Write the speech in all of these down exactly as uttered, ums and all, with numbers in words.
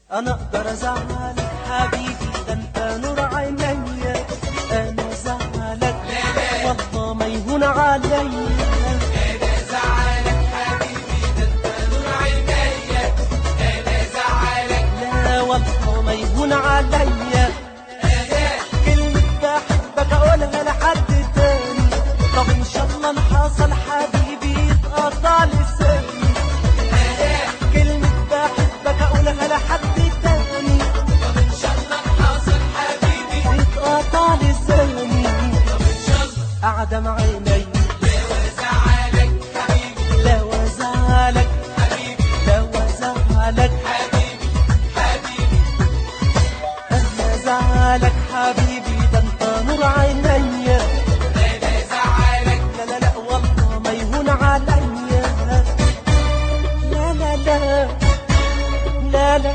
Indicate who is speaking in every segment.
Speaker 1: انا اقدر ازعلك حبيبي، ده انت نور عينيا. انا زعلك والله ما يهون عليا.
Speaker 2: انا زعلك حبيبي، ده انت نور عينيا. انا زعلك
Speaker 1: لا والله ما يهون عليا. كلمة بحبك اقولها لحد تاني، طب ان شاء الله ان حصل حبيبي يتقطع لساني. كلمة بحبك اقولها لحد تاني،
Speaker 2: طب ان شاء الله حصل حبيبي
Speaker 1: يتقطع لساني.
Speaker 2: طب ان شاء الله
Speaker 1: قاعدة مع عيني
Speaker 2: لا وزعلك حبيبي،
Speaker 1: لا وزعلك
Speaker 2: حبيبي
Speaker 1: لا وزعلك
Speaker 2: حبيبي حبيبي.
Speaker 1: انا زعلك حبيبي، ده انت نور عينيا.
Speaker 2: انا زعلك
Speaker 1: لا لا لا والله ما يهون عليا. لا لا لا لا لا لا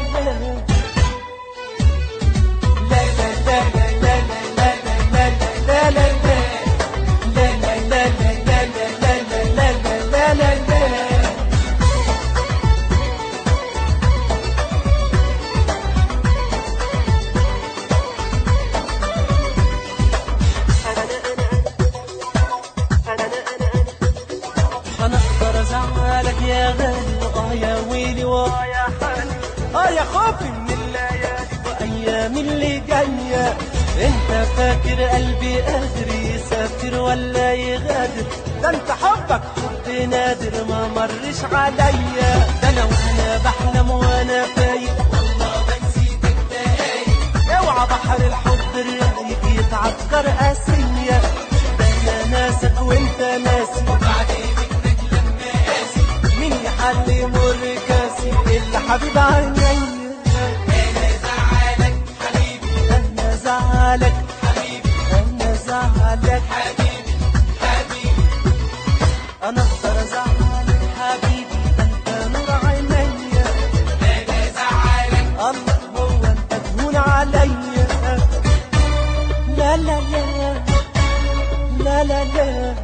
Speaker 1: انا اقدر ازعلك يا غالي، اه يا ويلي واه يا حالي، اه يا خوفي من الليالي وايام اللي جايه. انت فاكر قلبي قادر يسافر ولا يغادر؟ ده انت حبك حب نادر ما مرش عليا. ده انا وانا بحلم وانا فايق
Speaker 2: والله بنسيتك دقايق.
Speaker 1: اوعى بحر الحب الرايق يتعكر قاسية. ده انا ناسك وانت ناسي،
Speaker 2: وبعد منك لما قاسي
Speaker 1: مين يحل مر كاسي الا حبيب عينيا.
Speaker 2: انا زعلك حبيبي،
Speaker 1: انا زعلك
Speaker 2: حبيبي
Speaker 1: انا زعلك
Speaker 2: حبيبي حبيبي.
Speaker 1: انا اقدر ازعلك حبيبي، ده انت نور عينيا.
Speaker 2: انا زعلك
Speaker 1: الله هو انت تهون عليا. لا لا لا لا لا لا لا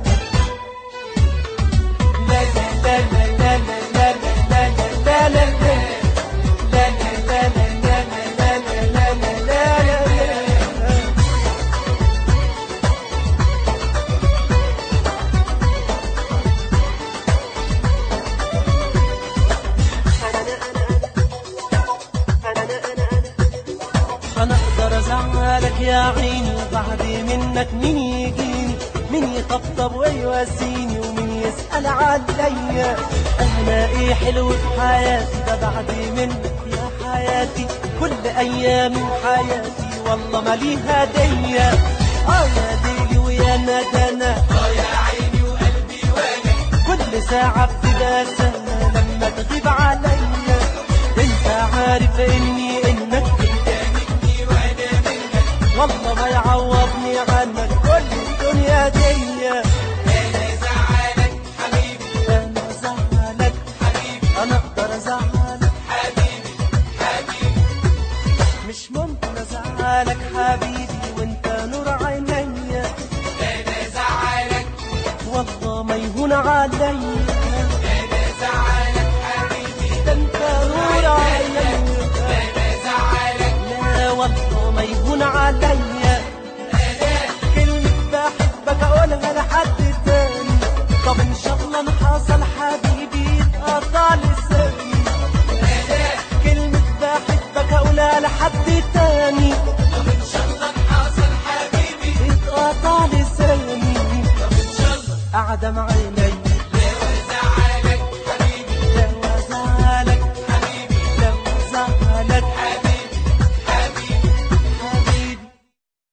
Speaker 1: انا اقدر ازعلك يا عيني، وبعد منك مين يجيني؟ مين يطبطب ويواسيني ومين يسأل عليا؟ انا ايه حلو في حياتي ده بعد منك يا حياتي. كل ايام حياتي والله ما ليها هدية. اه يا ديلي ويا ندنا،
Speaker 2: اه يا عيني وقلبي وانا.
Speaker 1: كل ساعة بتبقى سنة لما تغيب عليا. انت عارف اني انك
Speaker 2: انت مني وانا منك،
Speaker 1: والله ما يعوضني عنك كل الدنيا دي.
Speaker 2: انا زعلك حبيبي،
Speaker 1: انا زعلك
Speaker 2: حبيبي
Speaker 1: انا اقدر ازعلك،
Speaker 2: حبيبي حبيبي.
Speaker 1: مش ممكن ازعلك حبيبي وانت نور عينيا.
Speaker 2: انا زعلك
Speaker 1: والله ما يهون عليا.
Speaker 2: انا زعلك حبيبي،
Speaker 1: ده انت نور عينيا.
Speaker 2: انا زعلك
Speaker 1: لا والله ما يهون عليا. كلمة بحبك اقولها لحد تاني، طب ان شاء الله ان حصل حبيبي يتقطع لساني. كلمة بحبك اقولها لحد تاني.